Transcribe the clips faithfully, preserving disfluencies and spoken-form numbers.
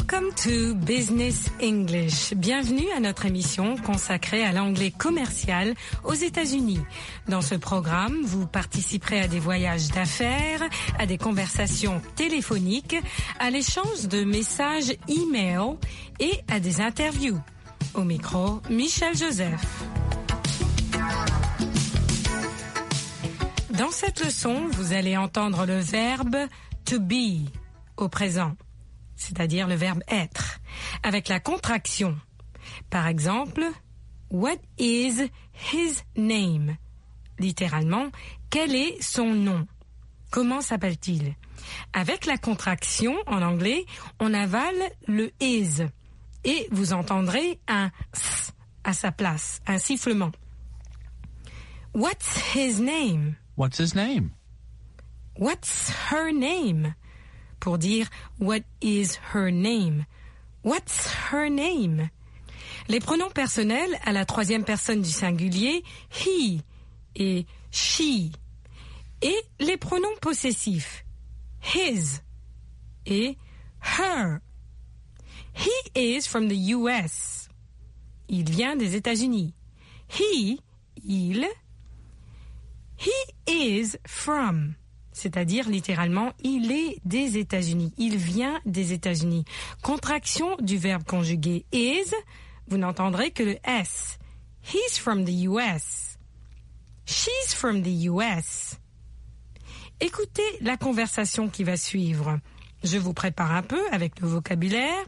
Welcome to Business English. Bienvenue à notre émission consacrée à l'anglais commercial aux États-Unis. Dans ce programme, vous participerez à des voyages d'affaires, à des conversations téléphoniques, à l'échange de messages e-mail et à des interviews. Au micro, Michel Joseph. Dans cette leçon, vous allez entendre le verbe to be au présent, c'est-à-dire le verbe être, avec la contraction. Par exemple, what is his name? Littéralement, quel est son nom? Comment s'appelle-t-il? Avec la contraction, en anglais, on avale le is et vous entendrez un s à sa place, un sifflement. What's his name? What's his name? What's her name? Pour dire what is her name? What's her name? Les pronoms personnels à la troisième personne du singulier, he et she. Et les pronoms possessifs, his et her. He is from the U S. Il vient des États-Unis. He, il. He is from, c'est-à-dire littéralement, il est des États-Unis. Il vient des États-Unis. Contraction du verbe conjugué is, vous n'entendrez que le S. He's from the U S. She's from the U S. Écoutez la conversation qui va suivre. Je vous prépare un peu avec le vocabulaire.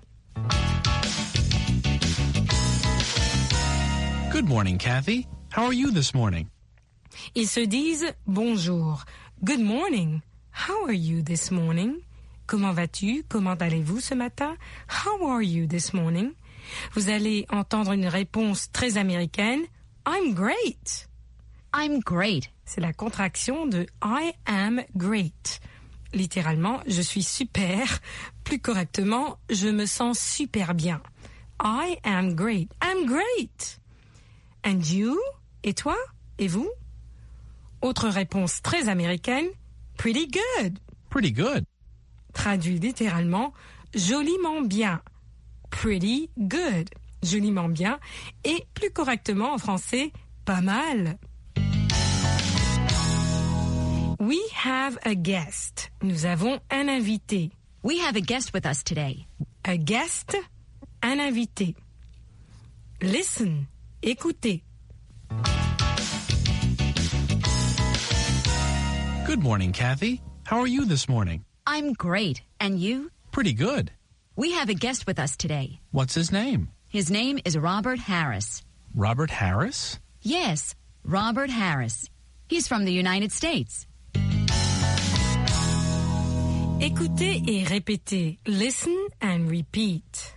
Good morning, Kathy. How are you this morning? Ils se disent bonjour. Good morning. How are you this morning? Comment vas-tu? Comment allez-vous ce matin? How are you this morning? Vous allez entendre une réponse très américaine. I'm great. I'm great. C'est la contraction de I am great. Littéralement, je suis super. Plus correctement, je me sens super bien. I am great. I'm great. And you? Et toi? Et vous? Autre réponse très américaine, pretty good. Pretty good. Traduit littéralement, joliment bien. Pretty good. Joliment bien. Et plus correctement en français, pas mal. We have a guest. Nous avons un invité. We have a guest with us today. A guest, un invité. Listen, écoutez. Good morning, Kathy. How are you this morning? I'm great. And you? Pretty good. We have a guest with us today. What's his name? His name is Robert Harris. Robert Harris? Yes, Robert Harris. He's from the United States. Écoutez et répétez. Listen and repeat.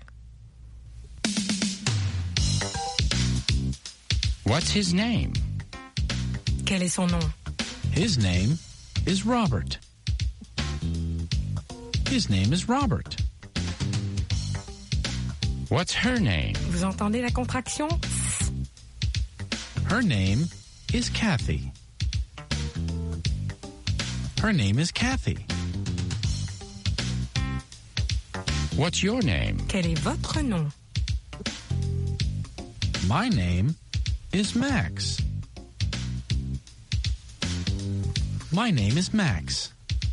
What's his name? Quel est son nom? His name is Robert. His name is Robert. What's her name? Vous entendez la contraction? Her name is Kathy. Her name is Kathy. What's your name? Quel est votre nom? My name is Max. My name is Max.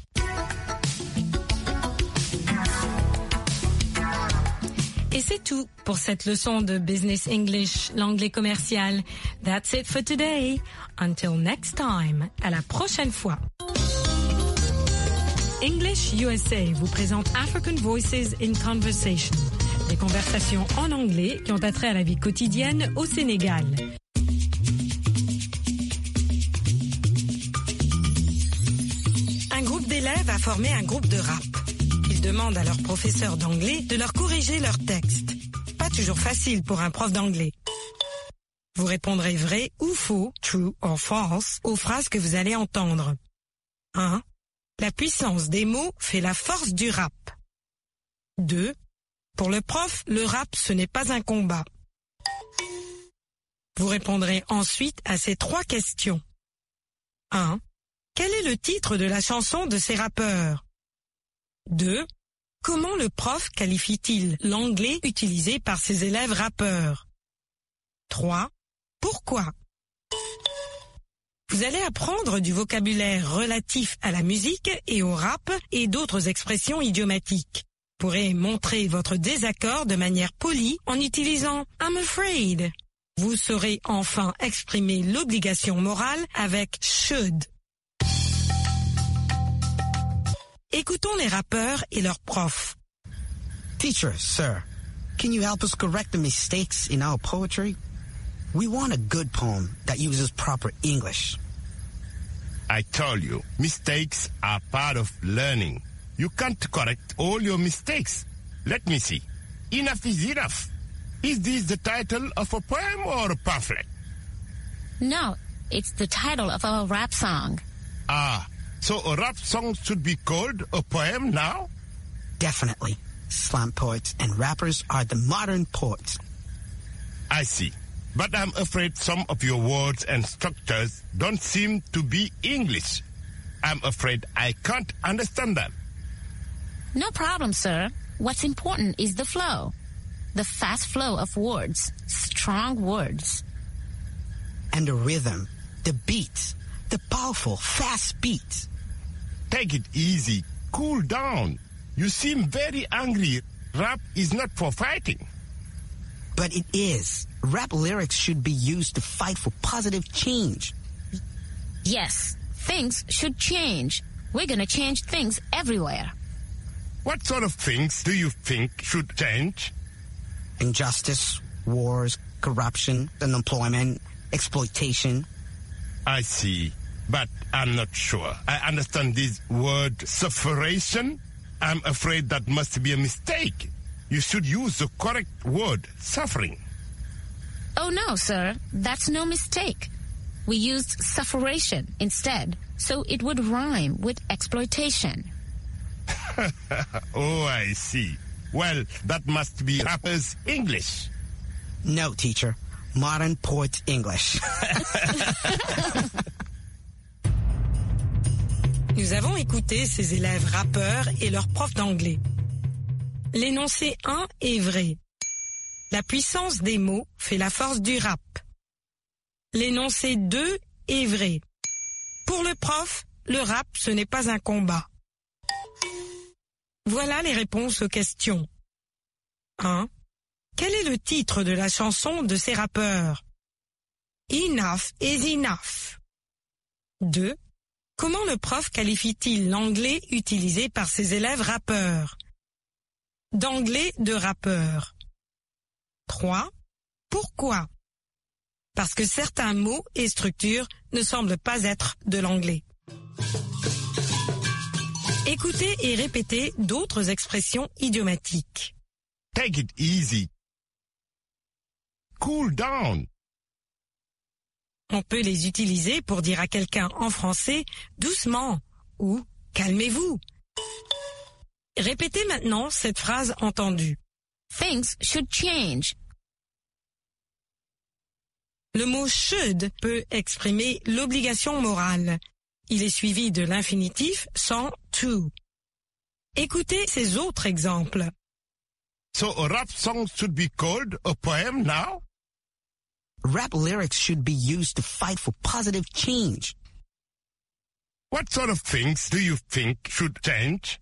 Et c'est tout pour cette leçon de Business English, l'anglais commercial. That's it for today. Until next time. À la prochaine fois. English U S A vous présente African Voices in Conversation. Des conversations en anglais qui ont attrait à la vie quotidienne au Sénégal. Un groupe d'élèves a formé un groupe de rap. Ils demandent à leur professeur d'anglais de leur corriger leurs textes. Pas toujours facile pour un prof d'anglais. Vous répondrez vrai ou faux, true or false, aux phrases que vous allez entendre. un. La puissance des mots fait la force du rap. deux. Pour le prof, le rap, ce n'est pas un combat. Vous répondrez ensuite à ces trois questions. un. Quel est le titre de la chanson de ces rappeurs? deux. Comment le prof qualifie-t-il l'anglais utilisé par ses élèves rappeurs? trois. Pourquoi? Vous allez apprendre du vocabulaire relatif à la musique et au rap et d'autres expressions idiomatiques. Vous pourrez montrer votre désaccord de manière polie en utilisant « I'm afraid ». Vous saurez enfin exprimer l'obligation morale avec « should ». Écoutons les rappeurs et leurs profs. Teacher, sir, can you help us correct the mistakes in our poetry? We want a good poem that uses proper English. I told you, mistakes are part of learning. You can't correct all your mistakes. Let me see. Enough is enough. Is this the title of a poem or a pamphlet? No, it's the title of our rap song. Ah, so a rap song should be called a poem now? Definitely. Slam poets and rappers are the modern poets. I see. But I'm afraid some of your words and structures don't seem to be English. I'm afraid I can't understand them. No problem, sir. What's important is the flow. The fast flow of words. Strong words. And the rhythm, the beats, the powerful, fast beats. Take it easy. Cool down. You seem very angry. Rap is not for fighting. But it is. Rap lyrics should be used to fight for positive change. Yes, things should change. We're gonna change things everywhere. What sort of things do you think should change? Injustice, wars, corruption, unemployment, exploitation. I see, but I'm not sure. I understand this word sufferation. I'm afraid that must be a mistake. You should use the correct word, suffering. Oh no, sir, that's no mistake. We used sufferation instead, so it would rhyme with exploitation. Oh, I see. Well, that must be rappers' English. No, teacher. Modern poets' English. Nous avons écouté ces élèves rappeurs et leurs profs d'anglais. L'énoncé un est vrai. La puissance des mots fait la force du rap. L'énoncé deux est vrai. Pour le prof, le rap, ce n'est pas un combat. Voilà les réponses aux questions. un. Quel est le titre de la chanson de ces rappeurs? Enough is enough. deux. Comment le prof qualifie-t-il l'anglais utilisé par ses élèves rappeurs? D'anglais de rappeur. trois. Pourquoi? Parce que certains mots et structures ne semblent pas être de l'anglais. Écoutez et répétez d'autres expressions idiomatiques. Take it easy. Cool down. On peut les utiliser pour dire à quelqu'un en français « doucement » ou « calmez-vous ». Répétez maintenant cette phrase entendue. Things should change. Le mot should peut exprimer l'obligation morale. Il est suivi de l'infinitif sans to. Écoutez ces autres exemples. So a rap song should be called a poem now? Rap lyrics should be used to fight for positive change. What sort of things do you think should change?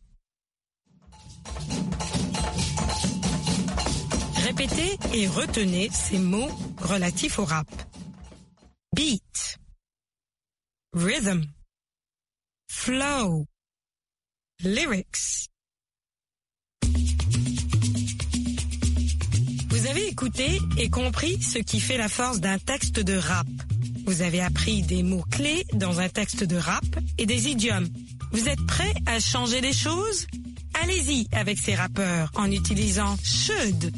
Répétez et retenez ces mots relatifs au rap. Beat, rhythm, flow, lyrics. Vous avez écouté et compris ce qui fait la force d'un texte de rap. Vous avez appris des mots-clés dans un texte de rap et des idiomes. Vous êtes prêts à changer les choses? Allez-y avec ces rappeurs en utilisant should.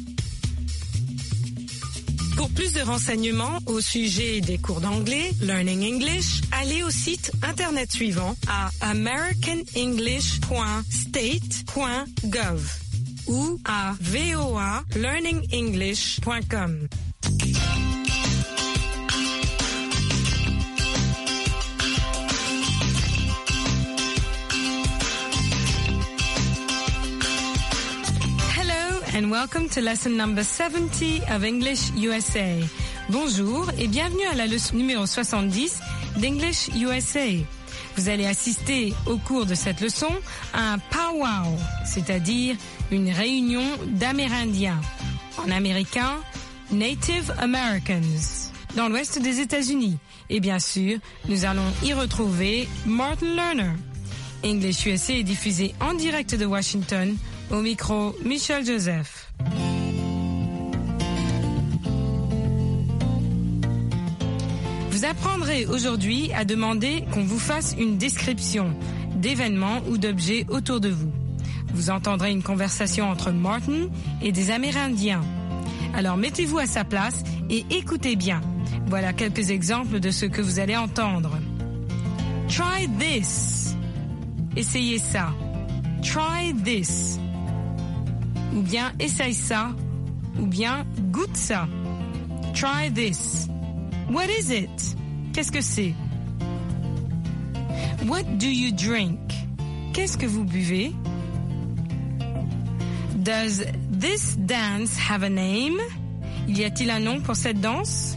Pour plus de renseignements au sujet des cours d'anglais, Learning English, allez au site internet suivant à american english point state point gov ou à voa learning english point com. and welcome to lesson number seventy of English U S A. Bonjour et bienvenue à la leçon numéro soixante-dix d'English U S A. Vous allez assister au cours de cette leçon à un powwow, c'est-à-dire une réunion d'Amérindiens. En américain, Native Americans, dans l'ouest des États-Unis. Et bien sûr, nous allons y retrouver Martin Lerner. English U S A est diffusé en direct de Washington. Au micro, Michel Joseph. Vous apprendrez aujourd'hui à demander qu'on vous fasse une description d'événements ou d'objets autour de vous. Vous entendrez une conversation entre Martin et des Amérindiens. Alors mettez-vous à sa place et écoutez bien. Voilà quelques exemples de ce que vous allez entendre. Try this. Essayez ça. Try this. Ou bien essaye ça. Ou bien goûte ça. Try this. What is it? Qu'est-ce que c'est? What do you drink? Qu'est-ce que vous buvez? Does this dance have a name? Y a-t-il un nom pour cette danse?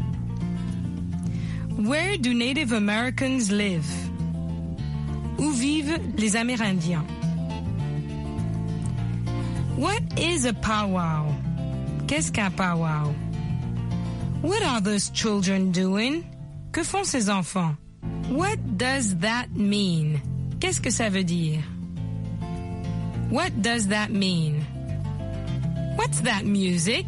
Where do Native Americans live? Où vivent les Amérindiens? What is a powwow? Qu'est-ce qu'un powwow? What are those children doing? Que font ces enfants? What does that mean? Qu'est-ce que ça veut dire? What does that mean? What's that music?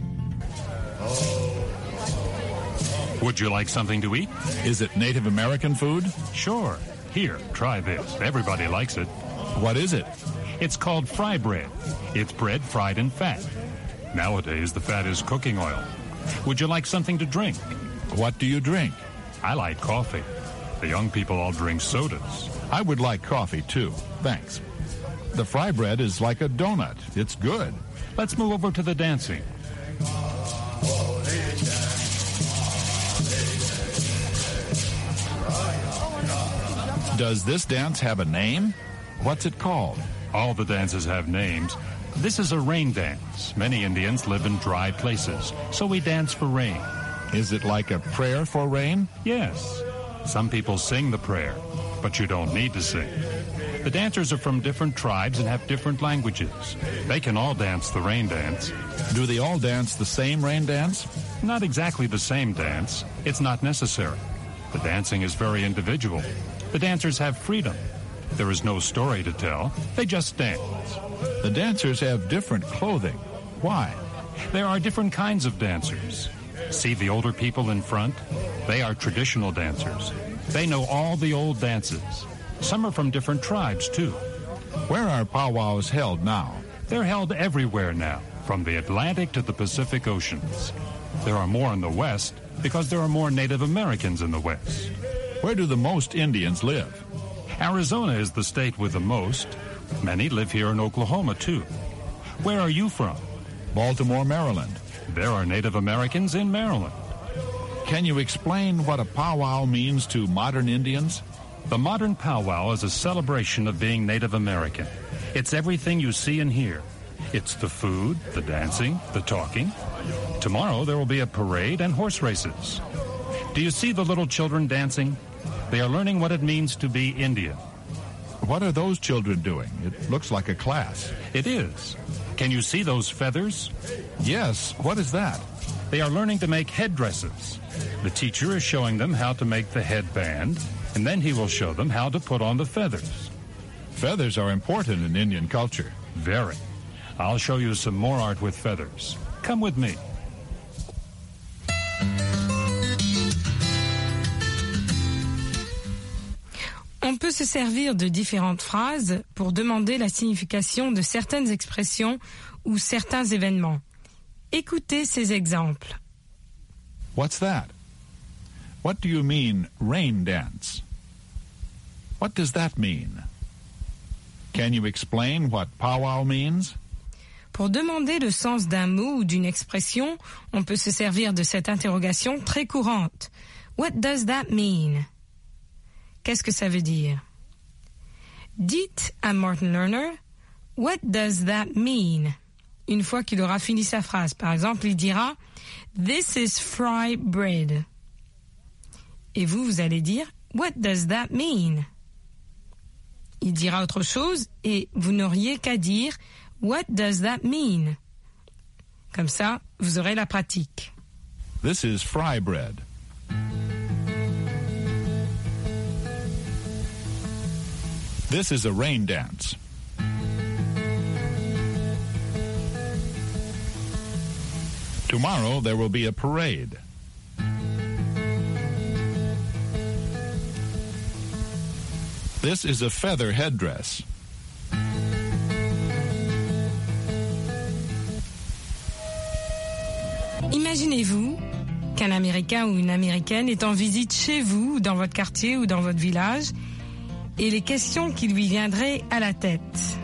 Would you like something to eat? Is it Native American food? Sure. Here, try this. Everybody likes it. What is it? It's called fry bread. It's bread fried in fat. Nowadays, the fat is cooking oil. Would you like something to drink? What do you drink? I like coffee. The young people all drink sodas. I would like coffee, too. Thanks. The fry bread is like a donut. It's good. Let's move over to the dancing. Does this dance have a name? What's it called? All the dances have names. This is a rain dance. Many Indians live in dry places, so we dance for rain. Is it like a prayer for rain? Yes. Some people sing the prayer, but you don't need to sing. The dancers are from different tribes and have different languages. They can all dance the rain dance. Do they all dance the same rain dance? Not exactly the same dance. It's not necessary. The dancing is very individual. The dancers have freedom. There is no story to tell. They just dance. The dancers have different clothing. Why? There are different kinds of dancers. See the older people in front? They are traditional dancers. They know all the old dances. Some are from different tribes, too. Where are powwows held now? They're held everywhere now, from the Atlantic to the Pacific Oceans. There are more in the West because there are more Native Americans in the West. Where do the most Indians live? Arizona is the state with the most. Many live here in Oklahoma, too. Where are you from? Baltimore, Maryland. There are Native Americans in Maryland. Can you explain what a powwow means to modern Indians? The modern powwow is a celebration of being Native American. It's everything you see and hear. It's the food, the dancing, the talking. Tomorrow there will be a parade and horse races. Do you see the little children dancing? They are learning what it means to be Indian. What are those children doing? It looks like a class. It is. Can you see those feathers? Yes. What is that? They are learning to make headdresses. The teacher is showing them how to make the headband, and then he will show them how to put on the feathers. Feathers are important in Indian culture. Very. I'll show you some more art with feathers. Come with me. On peut se servir de différentes phrases pour demander la signification de certaines expressions ou certains événements. Écoutez ces exemples. What's that? What do you mean, rain dance? What does that mean? Can you explain what powwow means? Pour demander le sens d'un mot ou d'une expression, on peut se servir de cette interrogation très courante. What does that mean? Qu'est-ce que ça veut dire? Dites à Martin Lerner, what does that mean? une fois qu'il aura fini sa phrase. Par exemple, il dira « This is fry bread ». Et vous, vous allez dire « What does that mean ?» Il dira autre chose et vous n'auriez qu'à dire « What does that mean ?» Comme ça, vous aurez la pratique. This is fry bread. This is a rain dance. Tomorrow there will be a parade. This is a feather headdress. Imaginez-vous qu'un Américain ou une Américaine est en visite chez vous, dans votre quartier ou dans votre village, et les questions qui lui viendraient à la tête.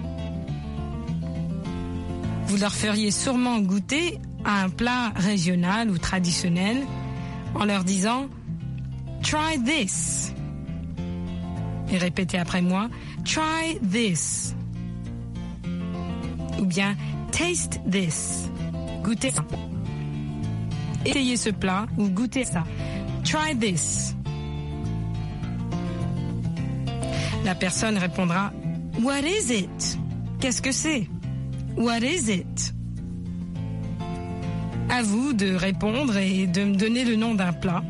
Vous leur feriez sûrement goûter à un plat régional ou traditionnel en leur disant « Try this ». Et répétez après moi « Try this ». Ou bien « Taste this ». Goûtez ça. Essayez ce plat ou goûtez ça. Try this. La personne répondra What is it? Qu'est-ce que c'est? What is it? À vous de répondre et de me donner le nom d'un plat.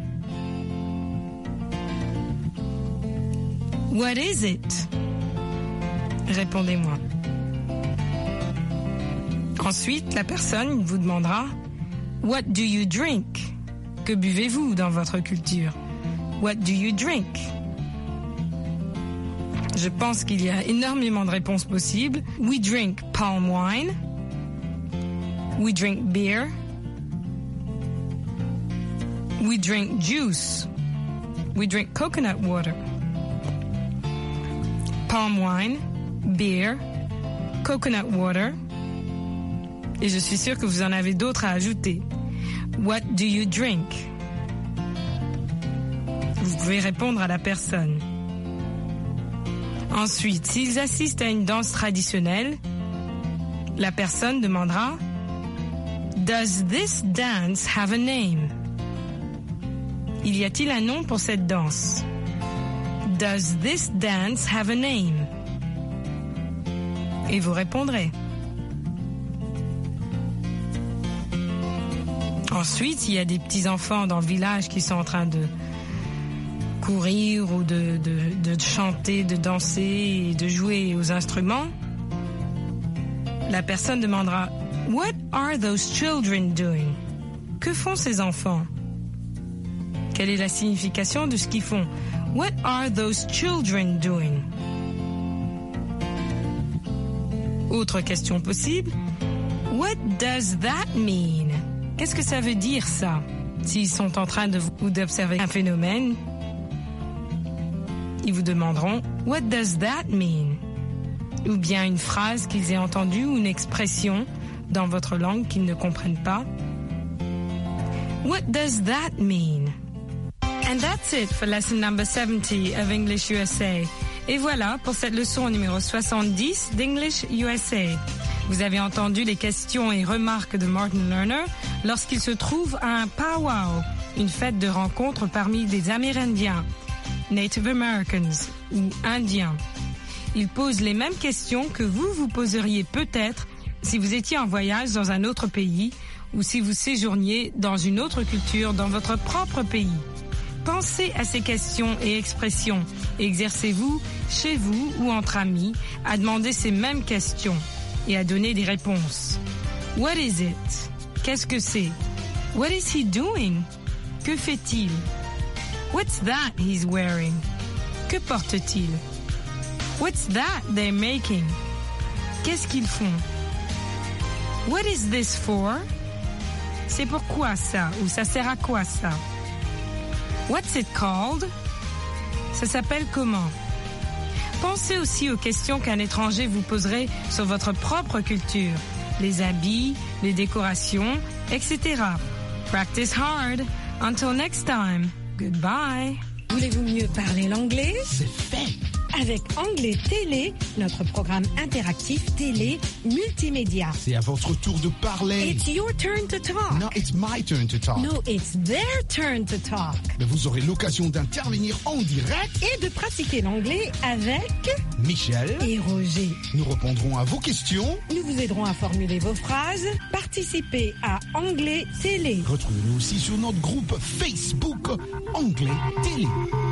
What is it? Répondez-moi. Ensuite, la personne vous demandera What do you drink? Que buvez-vous dans votre culture? What do you drink? Je pense qu'il y a énormément de réponses possibles. We drink palm wine. We drink beer. We drink juice. We drink coconut water. Palm wine, beer, coconut water. Et je suis sûre que vous en avez d'autres à ajouter. What do you drink? Vous pouvez répondre à la personne. Ensuite, s'ils assistent à une danse traditionnelle, la personne demandera Does this dance have a name? Il y a-t-il un nom pour cette danse? Does this dance have a name? Et vous répondrez. Ensuite, il y a des petits-enfants dans le village qui sont en train de courir ou de, de, de chanter, de danser et de jouer aux instruments. La personne demandera « What are those children doing ?» Que font ces enfants? Quelle est la signification de ce qu'ils font? « What are those children doing ?» Autre question possible. « What does that mean ?» Qu'est-ce que ça veut dire, ça? S'ils sont en train de ou d'observer un phénomène, ils vous demanderont « What does that mean ?» Ou bien une phrase qu'ils aient entendue ou une expression dans votre langue qu'ils ne comprennent pas. « What does that mean ?» And that's it for lesson number seventy of English U S A. Et voilà pour cette leçon numéro soixante-dix d'English U S A. Vous avez entendu les questions et remarques de Martin Lerner lorsqu'il se trouve à un powwow, une fête de rencontre parmi des Amérindiens, Native Americans ou Indiens. Il pose les mêmes questions que vous vous poseriez peut-être si vous étiez en voyage dans un autre pays ou si vous séjourniez dans une autre culture dans votre propre pays. Pensez à ces questions et expressions et exercez-vous, chez vous ou entre amis, à demander ces mêmes questions et à donner des réponses. What is it? Qu'est-ce que c'est? What is he doing? Que fait-il? What's that he's wearing? Que porte-t-il? What's that they're making? Qu'est-ce qu'ils font? What is this for? C'est pourquoi ça? Ou ça sert à quoi ça? What's it called? Ça s'appelle comment? Pensez aussi aux questions qu'un étranger vous poserait sur votre propre culture, les habits, les décorations, et cetera. Practice hard. Until next time. Goodbye. Voulez-vous mieux parler l'anglais? C'est fait. avec Anglais Télé, notre programme interactif télé multimédia. C'est à votre tour de parler. It's your turn to talk. No, it's my turn to talk. No, it's their turn to talk. Mais vous aurez l'occasion d'intervenir en direct et de pratiquer l'anglais avec Michel et Roger. Nous répondrons à vos questions. Nous vous aiderons à formuler vos phrases. Participez à Anglais Télé. Retrouvez-nous aussi sur notre groupe Facebook Anglais Télé.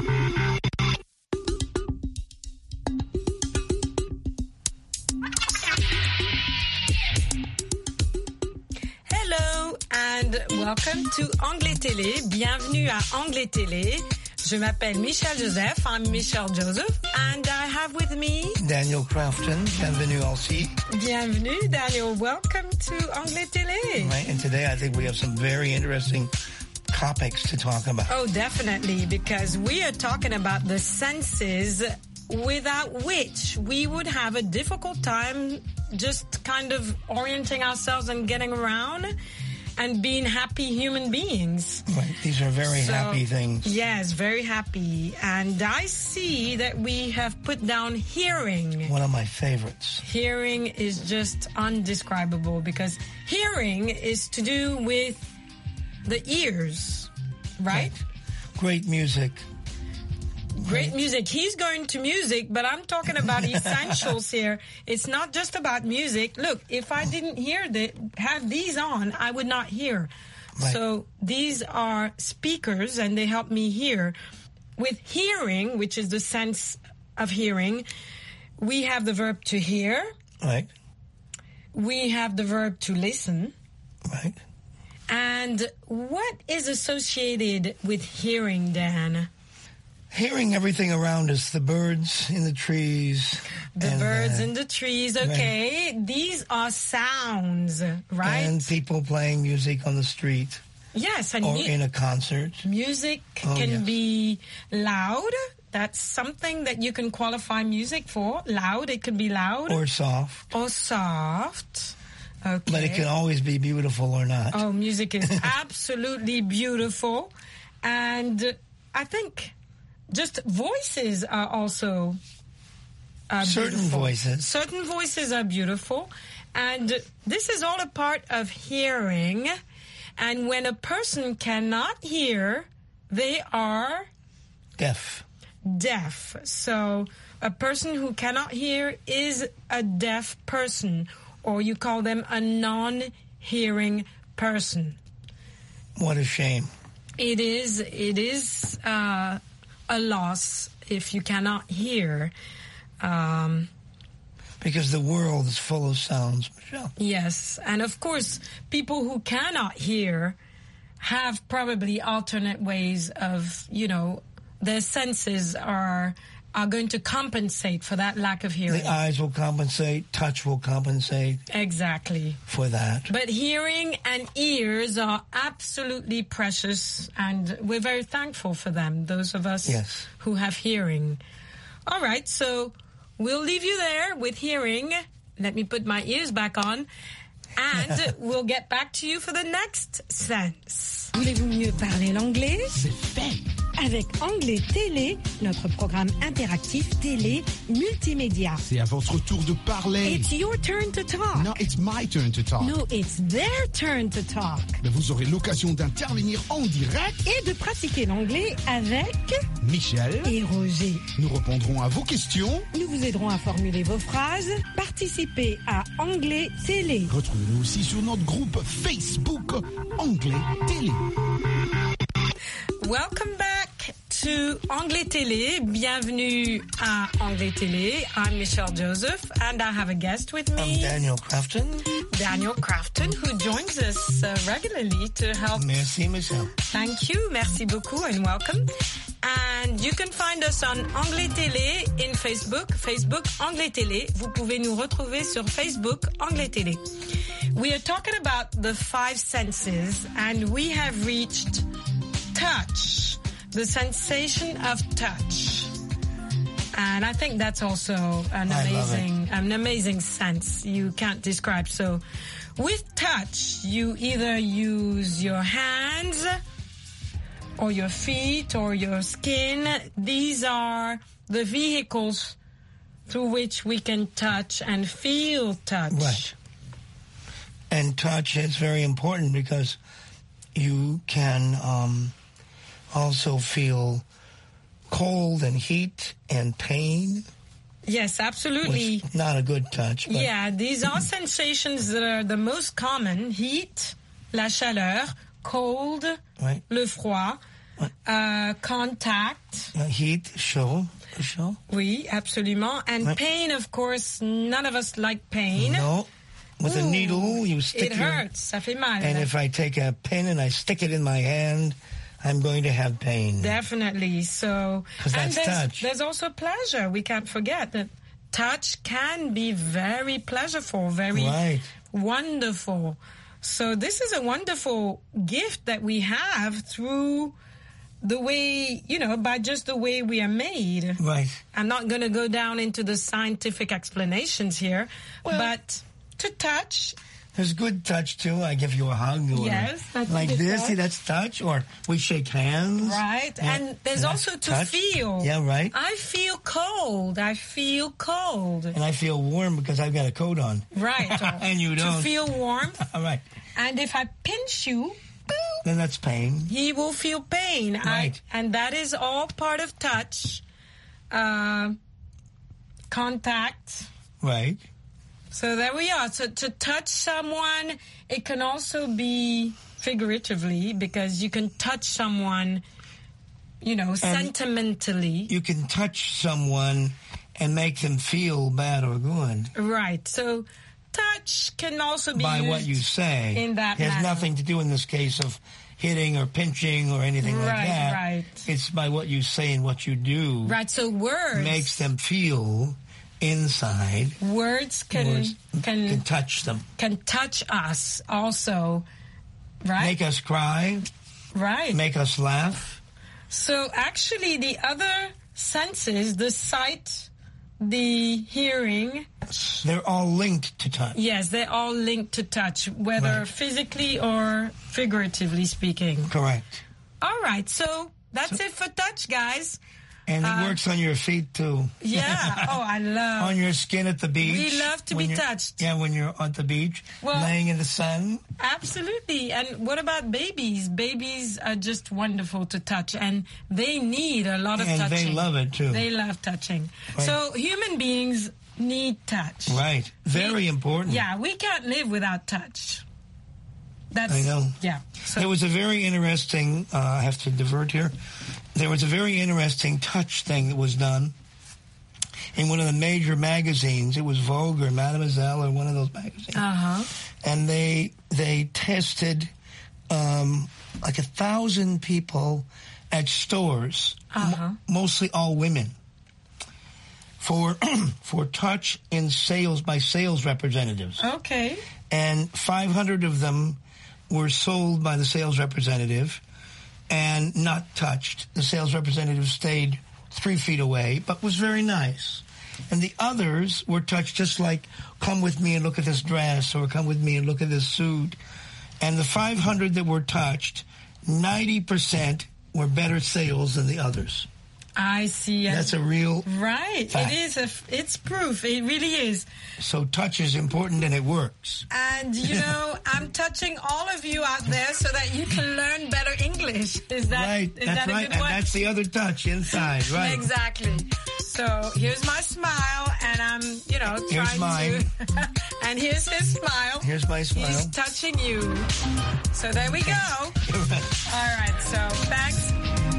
Hello and welcome to Anglais Télé. Bienvenue à Anglais Télé. Je m'appelle Michelle Joseph. I'm Michelle Joseph, and I have with me Daniel Crafton. Bienvenue aussi. Bienvenue, Daniel. Welcome to Anglais Télé. Right, and today I think we have some very interesting topics to talk about. Oh, definitely, because we are talking about the senses without which we would have a difficult time just kind of orienting ourselves and getting around and being happy human beings. Right. These are very so, happy things. Yes, very happy. And I see that we have put down hearing. One of my favorites. Hearing is just undescribable because hearing is to do with the ears, right? right. Great music. Great music. He's going to music, but I'm talking about essentials here. It's not just about music. Look, if I didn't hear the, have these on, I would not hear. Right. So these are speakers, and they help me hear. With hearing, which is the sense of hearing, we have the verb to hear. Right. We have the verb to listen. Right. And what is associated with hearing, Dan? Hearing everything around us, the birds in the trees. The and, birds uh, in the trees, okay. Right. These are sounds, right? And people playing music on the street. Yes. And or mu- in a concert. Music oh, can yes. be loud. That's something that you can qualify music for. Loud, it can be loud. Or soft. Or soft. Okay. But it can always be beautiful or not. Oh, music is absolutely beautiful. And I think just voices are also uh, Certain beautiful. voices. Certain voices are beautiful. And this is all a part of hearing. And when a person cannot hear, they are deaf. Deaf. So a person who cannot hear is a deaf person, or you call them a non-hearing person. What a shame. It is, it is uh, a loss if you cannot hear. Um, because the world is full of sounds, Michelle. Yes, and of course, people who cannot hear have probably alternate ways of, you know, their senses are are going to compensate for that lack of hearing. The eyes will compensate, touch will compensate. Exactly. For that. But hearing and ears are absolutely precious, and we're very thankful for them, those of us yes. who have hearing. All right, so we'll leave you there with hearing. Let me put my ears back on, and we'll get back to you for the next sense. Voulez-vous mieux parler l'anglais? C'est fait. Avec Anglais Télé, notre programme interactif télé multimédia. C'est à votre tour de parler. It's your turn to talk. No, it's my turn to talk. No, it's their turn to talk. Mais vous aurez l'occasion d'intervenir en direct et de pratiquer l'anglais avec Michel et Roger. Nous répondrons à vos questions. Nous vous aiderons à formuler vos phrases. Participez à Anglais Télé. Retrouvez-nous aussi sur notre groupe Facebook Anglais Télé. Welcome back to Anglais Télé. Bienvenue à Anglais Télé. I'm Michelle Joseph, and I have a guest with me. I'm Daniel Crafton. Daniel Crafton, who joins us uh, regularly to help. Merci, Michelle. Thank you. Merci beaucoup and welcome. And you can find us on Anglais Télé in Facebook. Facebook Anglais Télé. Vous pouvez nous retrouver sur Facebook Anglais Télé. We are talking about the five senses, and we have reached touch, the sensation of touch. And I think that's also an amazing, an amazing sense you can't describe. So with touch, you either use your hands, or your feet or your skin. These are the vehicles through which we can touch and feel touch. Right. And touch is very important because you can um, also feel cold and heat and pain. Yes, absolutely. Which, not a good touch. But yeah, these are sensations that are the most common. Heat, la chaleur, cold, right. le froid, right. uh, contact. Uh, heat, chaud. chaud. Oui, absolument. And right. pain, of course, none of us like pain. No. With Ooh, a needle, you stick it your... It hurts, ça fait mal. And if I take a pin and I stick it in my hand, I'm going to have pain. Definitely. So, because that's there's, touch. There's also pleasure. We can't forget that touch can be very pleasurable, very right. wonderful. So this is a wonderful gift that we have through the way, you know, by just the way we are made. Right. I'm not going to go down into the scientific explanations here, well, but to touch... There's good touch, too. I give you a hug. Or yes, that's like this. touch. See, that's touch. Or we shake hands. Right. And, and there's also to touch. feel. Yeah, right. I feel cold. I feel cold. And I feel warm because I've got a coat on. Right. And you don't. To feel warm. Right. And if I pinch you, then that's pain. He will feel pain. Right. I, and that is all part of touch. Uh, contact. Right. So there we are. So to touch someone, it can also be figuratively because you can touch someone, you know, and sentimentally. You can touch someone and make them feel bad or good. Right. So touch can also be by used what you say. In that it has manner. Nothing to do in this case of hitting or pinching or anything right, like that. Right. It's by what you say and what you do. Right. So words makes them feel. Inside, words can, words can can touch them. Can touch us also, right? Make us cry, right? Make us laugh. So actually, the other senses, the sight, the hearing, they're all linked to touch. Yes, they're all linked to touch, whether right. physically or figuratively speaking. Correct. All right, so that's so, it for touch, guys. And it uh, works on your feet, too. Yeah. Oh, I love. On your skin at the beach. We love to be touched. Yeah, when you're at the beach, well, laying in the sun. Absolutely. And what about babies? Babies are just wonderful to touch, and they need a lot of and touching. And they love it, too. They love touching. Right. So human beings need touch. Right. Very we, important. Yeah, we can't live without touch. That's, I know. Yeah. So. There was a very interesting, uh, I have to divert here. There was a very interesting touch thing that was done in one of the major magazines. It was Vogue or Mademoiselle or one of those magazines. Uh-huh. And they they tested um, like a thousand people at stores, uh-huh. m- mostly all women, for for touch in sales by sales representatives. Okay. And five hundred of them were sold by the sales representative and not touched. The sales representative stayed three feet away, but was very nice. And the others were touched just like, come with me and look at this dress, or come with me and look at this suit. And the five hundred that were touched, ninety percent were better sales than the others. I see. That's a real right. fact. It is. A, it's proof. It really is. So touch is important, and it works. And you know, I'm touching all of you out there so that you can learn better English. Is that right? Is that's that right. a good and one? that's the other touch inside, right? Exactly. So here's my smile, and I'm, you know, trying here's mine. to. And here's his smile. Here's my smile. He's touching you. So there we go. Right. All right. So thanks.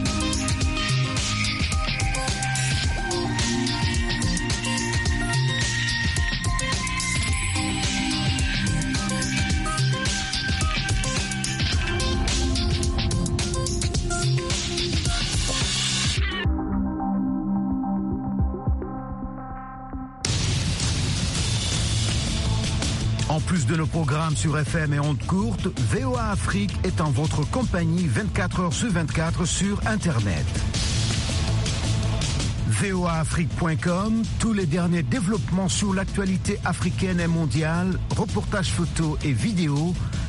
En plus de nos programmes sur F M et ondes courtes, V O A Afrique est en votre compagnie vingt-quatre heures sur vingt-quatre sur Internet. V O A Afrique point com, tous les derniers développements sur l'actualité africaine et mondiale, reportages photos et vidéos,